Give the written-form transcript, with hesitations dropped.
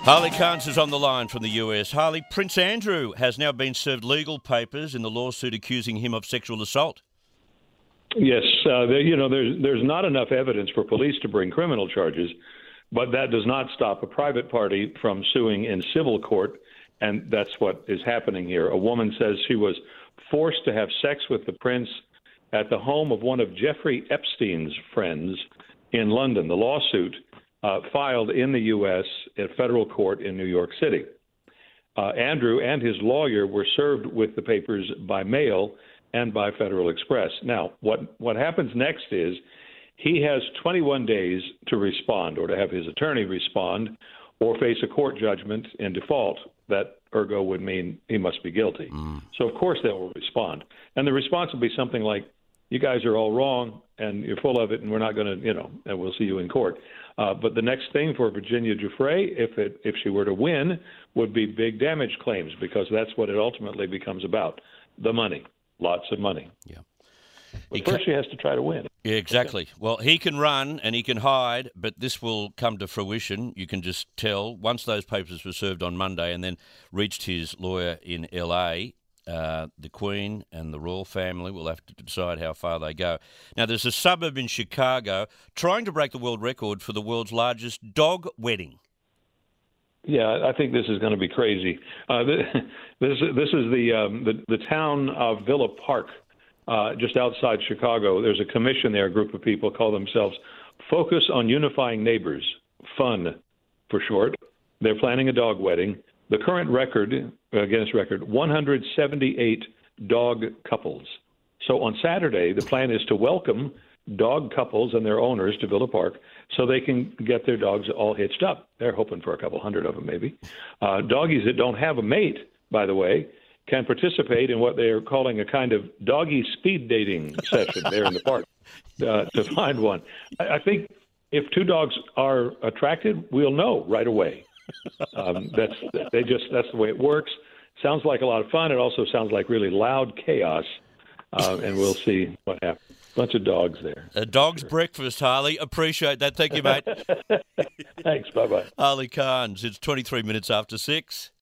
Harley Carnes is on the line from the US. Harley, Prince Andrew has now been served legal papers in the lawsuit accusing him of sexual assault. Yes, there's not enough evidence for police to bring criminal charges, but that does not stop a private party from suing in civil court, and that's what is happening here. A woman says she was forced to have sex with the prince at the home of one of Jeffrey Epstein's friends in London. The lawsuit filed in the U.S. at federal court in New York City. Andrew and his lawyer were served with the papers by mail and by Federal Express. Now, what happens next is he has 21 days to respond or to have his attorney respond or face a court judgment in default. That ergo would mean he must be guilty. So, of course, they will respond. And the response will be something like, you guys are all wrong and you're full of it and we're not going to, and we'll see you in court. But the next thing for Virginia Giuffre, if she were to win, would be big damage claims, because that's what it ultimately becomes about, the money, lots of money. Yeah. But first she has to try to win. Yeah, exactly. Well, he can run and he can hide, but this will come to fruition. You can just tell once those papers were served on Monday and then reached his lawyer in L.A., the Queen and the royal family will have to decide how far they go. Now, there's a suburb in Chicago trying to break the world record for the world's largest dog wedding. Yeah, I think this is going to be crazy. This is the town of Villa Park, just outside Chicago. There's a commission there, a group of people call themselves Focus on Unifying Neighbors, FUN for short. They're planning a dog wedding. The current record, Guinness record, 178 dog couples. So on Saturday, the plan is to welcome dog couples and their owners to Villa Park so they can get their dogs all hitched up. They're hoping for a couple hundred of them, maybe. Doggies that don't have a mate, by the way, can participate in what they are calling a kind of doggy speed dating session there in the park to find one. I think if two dogs are attracted, we'll know right away. That's the way it works. Sounds like a lot of fun. It also sounds like really loud chaos, and we'll see what happens. Bunch of dogs there. A dog's breakfast, Harley. Appreciate that. Thank you, mate. Thanks. Bye-bye. Harley Carnes. It's 23 minutes after 6.